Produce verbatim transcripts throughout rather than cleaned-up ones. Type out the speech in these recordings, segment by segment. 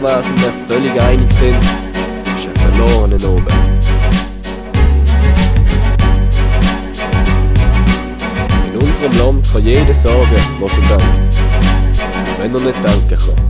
Anwesenden völlig einig sind, ist ein verlorener oben. In unserem Land kann jeder sagen, was er denkt, wenn er nicht denken kann.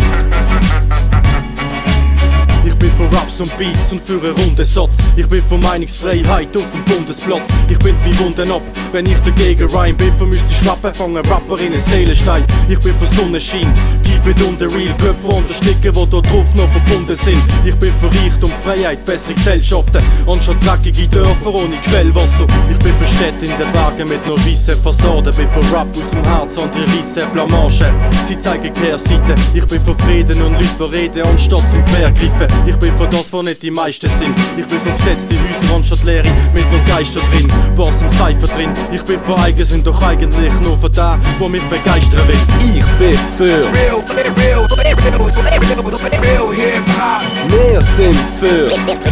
Ich bin für Raps und Beats und für einen runden Satz. Ich bin für Meinungsfreiheit auf dem Bundesplatz. Ich bind mich Wunden ab, wenn ich dagegen rhyme. Bin für müsste ich Rappen fangen, Rapper in den Seelenstein. Ich bin für Sonnenschein, keep it on the real. Köpfe unterstecken, die da drauf noch verbunden sind. Ich bin für Reichtum, Freiheit, bessere Gesellschaften, anstatt dreckige Dörfer ohne Quellwasser. Ich bin für Städte in den Bergen mit nur weissen Fassaden. Bin für Rap aus dem Herz und die riesen Blamage. Sie zeigen Kehrseite. Ich bin für Frieden und Leute, die reden, anstatt zum Quergreifen. Ich bin für das, was nicht die meisten sind. Ich bin für besetzte Häuser anstatt Leere mit nur Geister drin, Bars im Cypher drin. Ich bin für Eigen, sind doch eigentlich nur für den, der mich begeistern will. Ich bin für Real, real, real, real, real hip-hop. Wir sind für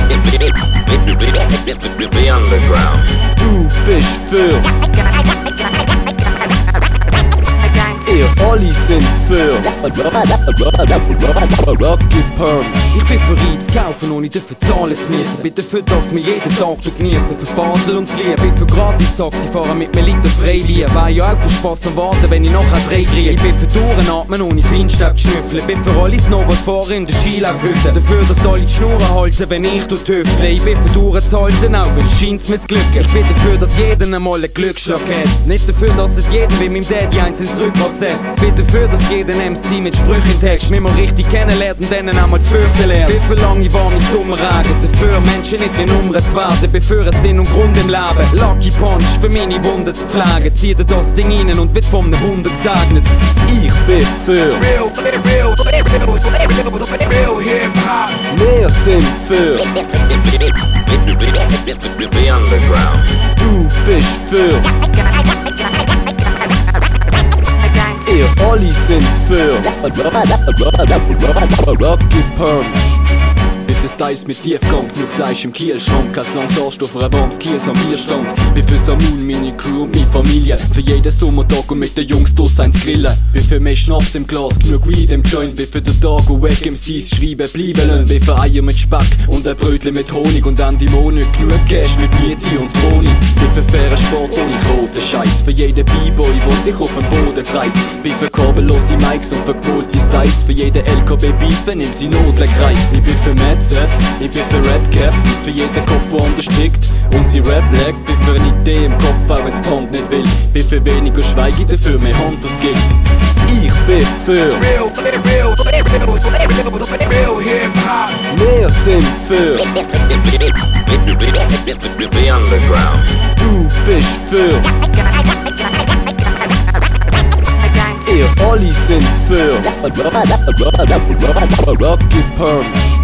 The underground. Du bist für Ihr alle sind für Rocky Punch. Ich bin für Reiz kaufen, ohne dafür zahlen zu müssen. Bin dafür, dass wir jeden Tag genießen. Für Basel und das Lied. Bin für gratis Taxi fahren mit mir Liter Freiliehen. Wär ja auch für Spass am Warten, wenn ich nachher drei kriege. Ich bin für Tourenatmen, ohne Feinstaub geschnüffeln. Bin für alle Snowboardfahrer in der Skilaufhütte. Dafür, dass alle die Schnurren halten, wenn ich dort hüftle. Ich bin für Touren zu halten, auch wenn es scheint's missglücken. Ich bin dafür, dass jeder einmal einen Glücksschlag hat. Nicht dafür, dass es jedem wie meinem Daddy eins ins Rückgrat setzt. Bin dafür, dass jeder M C mit Sprüchen text mich mal richtig kennenlernt und dann einmal zu fürchten lernt. Bin für lange warme Sommerregen, dafür Menschen nicht mehr Nummern zu werden. Bin für einen Sinn und Grund im Leben. Lucky Punch, für meine Wunden zu pflegen. Zieh dir das Ding rein und wird von einem Wunder gesegnet. Ich bin für Real, real, real, real hip-hop. Wir sind für The underground. Du bist für Ihr alle sind für Rocky Punch. Wie für Styles mit Tiefgang, genug Fleisch im Kielschrank. Kein langes Anstoff für ein warmes Kiels am Bierstand. Wie für Samun, meine Crew und meine Familie. Für jeden Sommertag und mit den Jungs durch eins grillen. Wie für mehr Schnaps im Glas, genug Weed im Joint. Wie für den Tag und Wack M Cs schreiben bleiben lassen. Wie für Eier mit Speck und ein Brötchen mit Honig. Und Ende Monat genug Cash mit Miete und Wohnung. Wie für fairen Sport ohne roten Scheiß. Für jeden B-Boy, der sich auf den Boden treibt. Wie für kabellose Mikes und verkohlte Styles. Für jeden L K B-Beat, wenn ihm sie Nodeln kreist. Ich bin für Mad Set, ich bin für Red Cap. Für jeden Kopf, der anders tickt und sie Rap legt. Bin für eine Idee im Kopf, auch wenn's die Hand nicht will. Bin für weniger Schweige, dafür mehr Hunter-Skills. Ich bin für Real, real, real, real hip-hop. Wir sind für The underground. Du bist für Ihr alle sind für Rocky Punch.